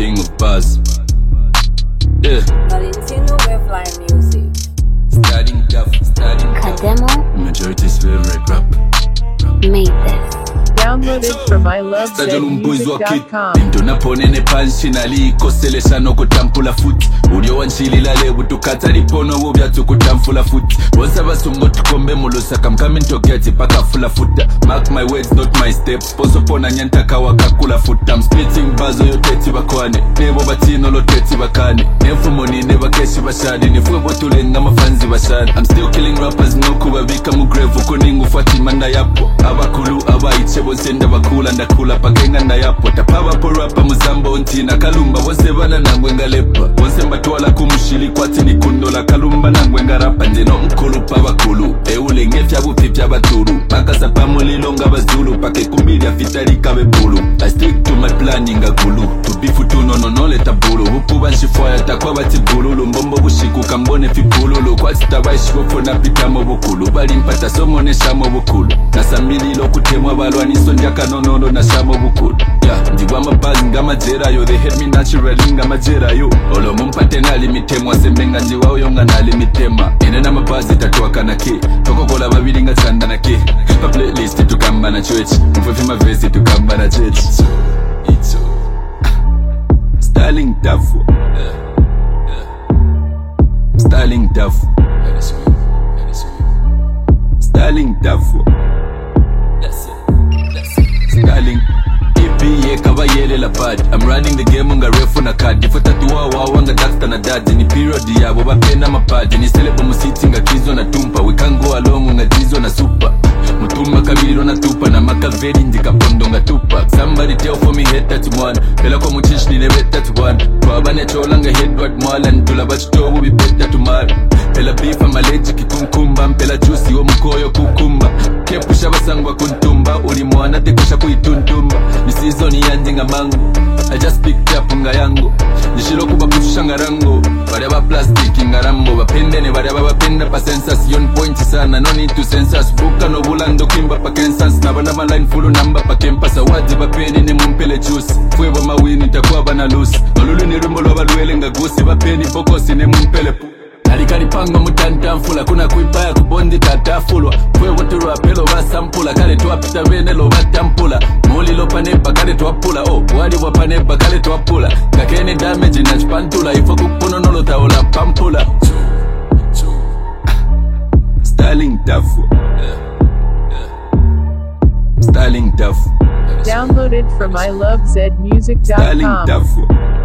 king of bars. Yeah. Valentino Wavline Music. Starting tough. Kademo. Majority's favorite rap. Made this. Downloaded from ilovezmusic.com. Into naponene panshinali ikoselesha nokutampula futi ulio wanchilila lebu tukata lipono wubyatu kutamfula futi bonsa basumbo tukombe mulusaka mkamin togeti paka fula futa mark my words not my steps poso pona nyantaka wakakula futa I'm spitting bazo yoteti bakwane nebo batino loteti bakane nefumo nine bakeshi bashadi nefwebo tulenga mafanzi bashadi I'm still killing rappers nokubabika mugrevu kuningu fatima na yapo abakulu abayichebo senda bakula ndakula pakenga na yapo tapaba po rapa muzambo ntina kalumba bose bana nangwenga lepa bose mbatwala kumushili kwati ni kundola kalumba nangwenga rapa njeno mkulupa bakulu eule ngefya bupipya baturu pakasa pamulilo nga bazulu pake kumbili afitali kabe bulu I stick to my planning agulu tubifu tunono leta bulu upuba nshifwaya takwa bati bululu mbombo bushiku kambone fipululu kwati tabaishi bopona pitamo bukulu bali mpata somone shamo bukulu nasamililo kutemwa balwaniso ndiaka nonono na shamo bukulu ndiwa mabazi ngama jerayo they hate me naturally ngama jerayo olo mumpate nali mitemwa sembenga njiwa uyonga nali mitema inena mabazi tatuwaka na ke tokokola babili nga chanda na ke pa playlist tukamba na church mfefi mavesi tukamba na church it's Styling Dafu Styling Dafu Styling Dafu Styling Ipiye kava yele la bad I'm running the game unga refu na kadi Fota tuwa wanga dakta na dadi Ni period yabo bapena mapadi Ni selebo musiti nga kizo na tumpa We can go along unga jizo na super Mutuma kabiro na tupa Na makaveri ndika pondo nga tupa Somebody tell for me head that one Pela kwa muchish ni never that one Kwa bane chola nga headward mwala Ntula bachito ubi beta tumara Pela beef ama leji kikumkumba Mpela juicy o mkoyo kukumba Kepusha basangwa kuntumba Uli mwana tekusha kuituntumba Ni season yanje nga mango I just picked up nga yango Nishilo kuba kusha nga rango Bareba plastic nga rambo Bapendene bareba bapenda pa sensation point sana No need to census Buka no bulando kimba pa kensans Naba line full number pa kempasa Wadi bapeni ne mumpele juice Fueba mawini takuwa bana loose Nolulu ni rumbo loba luele nga gusi Bapeni pokosi ne mumpele pu Alikari panga mutantamfula Kuna kuipaya kubondi tatafulwa Kwe watu wapelo basampula Kale tuwapita venelo batampula Muli lopanepa kale tuwapula wali wapanepa kale tuwapula Kakene damage na chpantula Ifo kupuno nolo taola pampula Styling Dafu Styling Dafu Downloaded from ilovezmusic.com. Styling Dafu